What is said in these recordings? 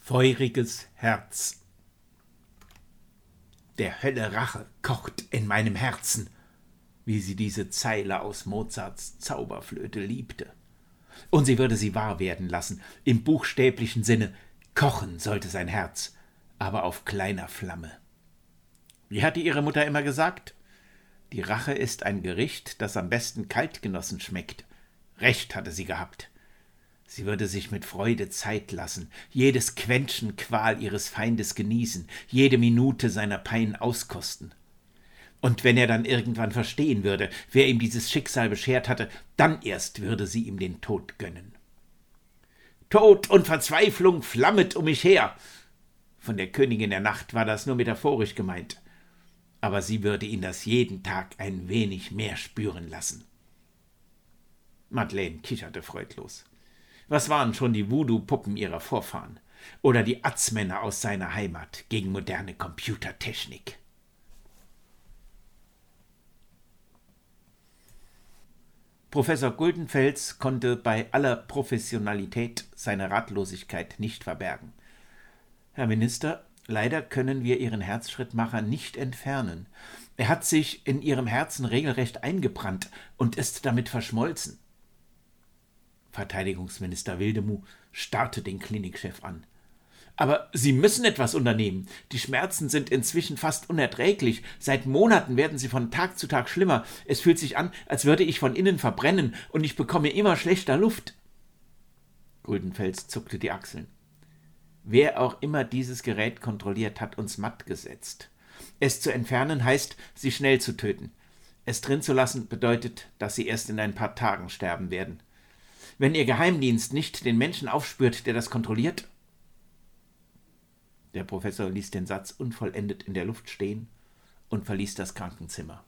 Feuriges Herz. Der Hölle Rache kocht in meinem Herzen, wie sie diese Zeile aus Mozarts Zauberflöte liebte. Und sie würde sie wahr werden lassen, im buchstäblichen Sinne. Kochen sollte sein Herz, aber auf kleiner Flamme. Wie hatte ihre Mutter immer gesagt? Die Rache ist ein Gericht, das am besten kalt genossen schmeckt. Recht hatte sie gehabt. Sie würde sich mit Freude Zeit lassen, jedes Quäntchen Qual ihres Feindes genießen, jede Minute seiner Pein auskosten. Und wenn er dann irgendwann verstehen würde, wer ihm dieses Schicksal beschert hatte, dann erst würde sie ihm den Tod gönnen. Tod und Verzweiflung flammet um mich her. Von der Königin der Nacht war das nur metaphorisch gemeint. Aber sie würde ihn das jeden Tag ein wenig mehr spüren lassen. Madeleine kicherte freudlos. Was waren schon die Voodoo-Puppen ihrer Vorfahren oder die Atzmänner aus seiner Heimat gegen moderne Computertechnik? Professor Guldenfels konnte bei aller Professionalität seine Ratlosigkeit nicht verbergen. Herr Minister, leider können wir Ihren Herzschrittmacher nicht entfernen. Er hat sich in Ihrem Herzen regelrecht eingebrannt und ist damit verschmolzen. Verteidigungsminister Wildemuth starrte den Klinikchef an. Aber Sie müssen etwas unternehmen. Die Schmerzen sind inzwischen fast unerträglich. Seit Monaten werden sie von Tag zu Tag schlimmer. Es fühlt sich an, als würde ich von innen verbrennen und ich bekomme immer schlechter Luft. Guldenfels zuckte die Achseln. Wer auch immer dieses Gerät kontrolliert, hat uns matt gesetzt. Es zu entfernen heißt, sie schnell zu töten. Es drin zu lassen bedeutet, dass sie erst in ein paar Tagen sterben werden. Wenn Ihr Geheimdienst nicht den Menschen aufspürt, der das kontrolliert. Der Professor ließ den Satz unvollendet in der Luft stehen und verließ das Krankenzimmer.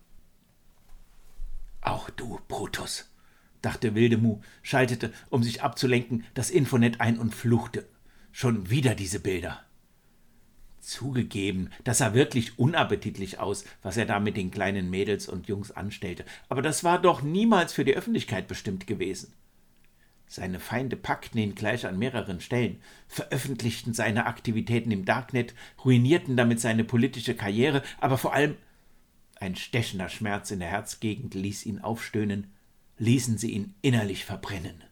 Auch du, Brutus, dachte Wildemuth, schaltete, um sich abzulenken, das Infonet ein und fluchte. Schon wieder diese Bilder. Zugegeben, das sah wirklich unappetitlich aus, was er da mit den kleinen Mädels und Jungs anstellte, aber das war doch niemals für die Öffentlichkeit bestimmt gewesen. Seine Feinde packten ihn gleich an mehreren Stellen, veröffentlichten seine Aktivitäten im Darknet, ruinierten damit seine politische Karriere, aber vor allem ein stechender Schmerz in der Herzgegend ließ ihn aufstöhnen, ließen sie ihn innerlich verbrennen.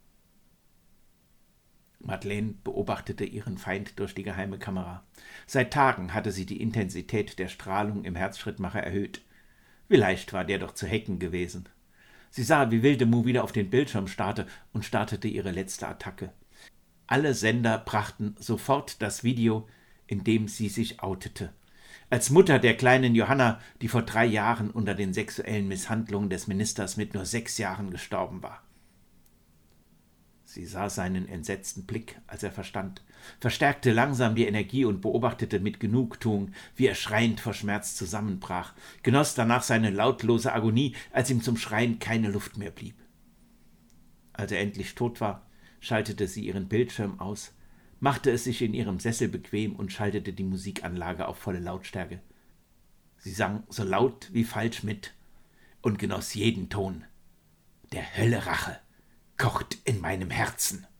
Madeleine beobachtete ihren Feind durch die geheime Kamera. Seit Tagen hatte sie die Intensität der Strahlung im Herzschrittmacher erhöht. Wie leicht war der doch zu hacken gewesen. Sie sah, wie Wildemuth wieder auf den Bildschirm starrte und startete ihre letzte Attacke. Alle Sender brachten sofort das Video, in dem sie sich outete. Als Mutter der kleinen Johanna, die vor 3 Jahren unter den sexuellen Misshandlungen des Ministers mit nur 6 Jahren gestorben war. Sie sah seinen entsetzten Blick, als er verstand, verstärkte langsam die Energie und beobachtete mit Genugtuung, wie er schreiend vor Schmerz zusammenbrach, genoss danach seine lautlose Agonie, als ihm zum Schreien keine Luft mehr blieb. Als er endlich tot war, schaltete sie ihren Bildschirm aus, machte es sich in ihrem Sessel bequem und schaltete die Musikanlage auf volle Lautstärke. Sie sang so laut wie falsch mit und genoss jeden Ton. Der Hölle Rache kocht in meinem Herzen.